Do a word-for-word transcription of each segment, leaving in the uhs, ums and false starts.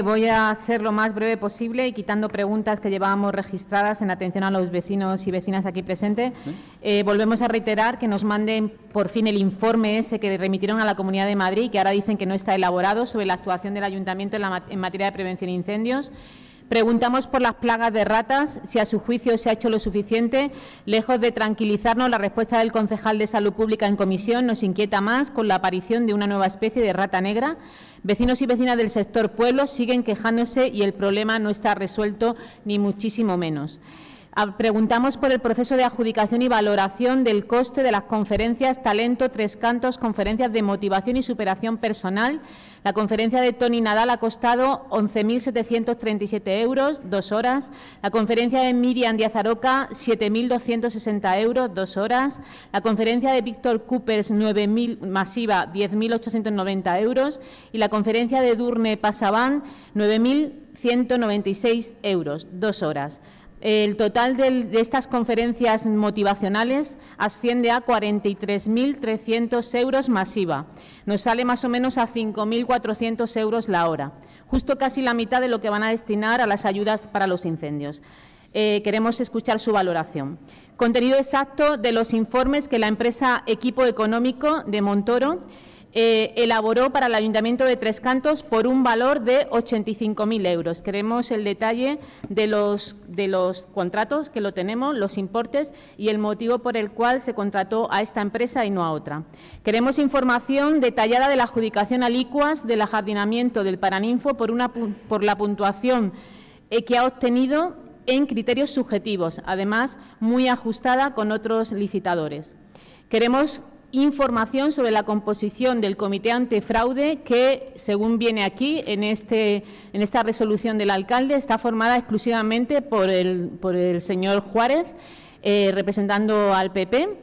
Voy a ser lo más breve posible y quitando preguntas que llevábamos registradas en atención a los vecinos y vecinas aquí presentes. Eh, volvemos a reiterar que nos manden por fin el informe ese que remitieron a la Comunidad de Madrid, que ahora dicen que no está elaborado, sobre la actuación del Ayuntamiento en, la, en materia de prevención de incendios. Preguntamos por las plagas de ratas, si a su juicio se ha hecho lo suficiente. Lejos de tranquilizarnos, la respuesta del concejal de Salud Pública en comisión nos inquieta más con la aparición de una nueva especie de rata negra. Vecinos y vecinas del sector pueblo siguen quejándose y el problema no está resuelto, ni muchísimo menos. Preguntamos por el proceso de adjudicación y valoración del coste de las conferencias Talento, Tres Cantos, conferencias de motivación y superación personal. La conferencia de Tony Nadal ha costado once mil setecientos treinta y siete euros, dos horas. La conferencia de Miriam Díaz Aroca, siete mil doscientos sesenta euros, dos horas. La conferencia de Víctor Coopers, nueve mil, masiva, diez mil ochocientos noventa euros. Y la conferencia de Durne Pasaban, nueve mil ciento noventa y seis euros, dos horas. El total de, de estas conferencias motivacionales asciende a cuarenta y tres mil trescientos euros masiva. Nos sale más o menos a cinco mil cuatrocientos euros la hora, justo casi la mitad de lo que van a destinar a las ayudas para los incendios. Eh, queremos escuchar su valoración. Contenido exacto de los informes que la empresa Equipo Económico de Montoro Eh, elaboró para el Ayuntamiento de Tres Cantos por un valor de ochenta y cinco mil euros. Queremos el detalle de los, de los contratos, que lo tenemos, los importes y el motivo por el cual se contrató a esta empresa y no a otra. Queremos información detallada de la adjudicación a licuas del ajardinamiento del Paraninfo por, una, por la puntuación eh, que ha obtenido en criterios subjetivos, además muy ajustada con otros licitadores. Queremos información sobre la composición del Comité Antifraude que, según viene aquí en, este, en esta resolución del alcalde, está formada exclusivamente por el, por el señor Juárez, eh, representando al P P,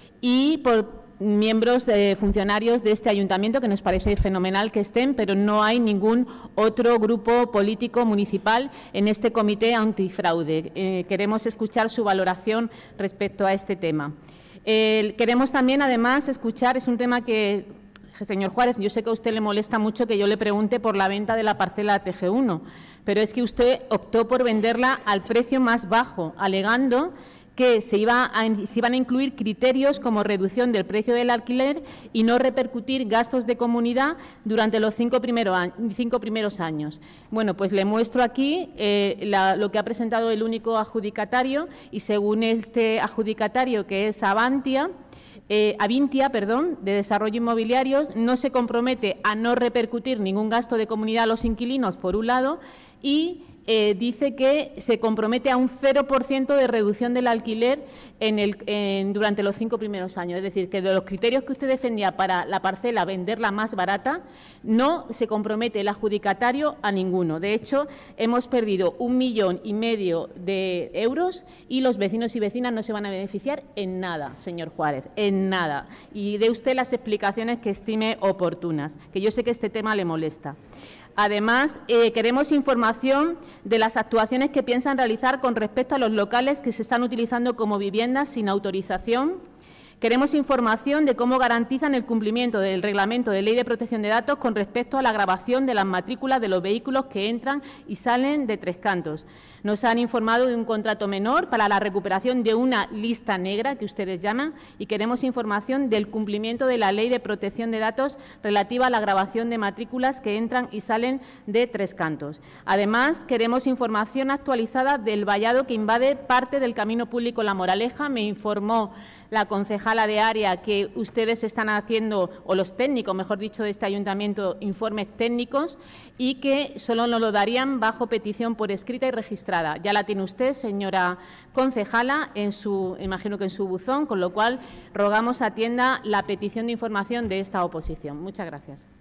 y por miembros de funcionarios de este ayuntamiento, que nos parece fenomenal que estén, pero no hay ningún otro grupo político municipal en este Comité Antifraude. Eh, queremos escuchar su valoración respecto a este tema. Eh, queremos también, además, escuchar, es un tema que, señor Juárez, yo sé que a usted le molesta mucho que yo le pregunte por la venta de la parcela T G uno, pero es que usted optó por venderla al precio más bajo, alegando que se, iba a, se iban a incluir criterios como reducción del precio del alquiler y no repercutir gastos de comunidad durante los cinco, primero a, cinco primeros años. Bueno, pues le muestro aquí eh, la, lo que ha presentado el único adjudicatario y, según este adjudicatario, que es Avantia, Eh, Avintia, perdón, de Desarrollo Inmobiliarios, no se compromete a no repercutir ningún gasto de comunidad a los inquilinos, por un lado, y eh, dice que se compromete a un cero por ciento de reducción del alquiler en el, en, durante los cinco primeros años. Es decir, que de los criterios que usted defendía para la parcela venderla más barata, no se compromete el adjudicatario a ninguno. De hecho, hemos perdido un millón y medio de euros y los vecinos y vecinas no se van a beneficiar en nada, señor Juárez, en nada. Y dé usted las explicaciones que estime oportunas, que yo sé que este tema le molesta. Además, eh, queremos información de las actuaciones que piensan realizar con respecto a los locales que se están utilizando como viviendas sin autorización. Queremos información de cómo garantizan el cumplimiento del Reglamento de Ley de Protección de Datos con respecto a la grabación de las matrículas de los vehículos que entran y salen de Tres Cantos. Nos han informado de un contrato menor para la recuperación de una lista negra, que ustedes llaman, y queremos información del cumplimiento de la Ley de Protección de Datos relativa a la grabación de matrículas que entran y salen de Tres Cantos. Además, queremos información actualizada del vallado que invade parte del camino público La Moraleja. Me informó la concejala de área que ustedes están haciendo, o los técnicos, mejor dicho, de este ayuntamiento, informes técnicos y que solo nos lo darían bajo petición por escrita y registrada. Ya la tiene usted, señora concejala, en su, imagino que en su buzón, con lo cual rogamos atienda la petición de información de esta oposición. Muchas gracias.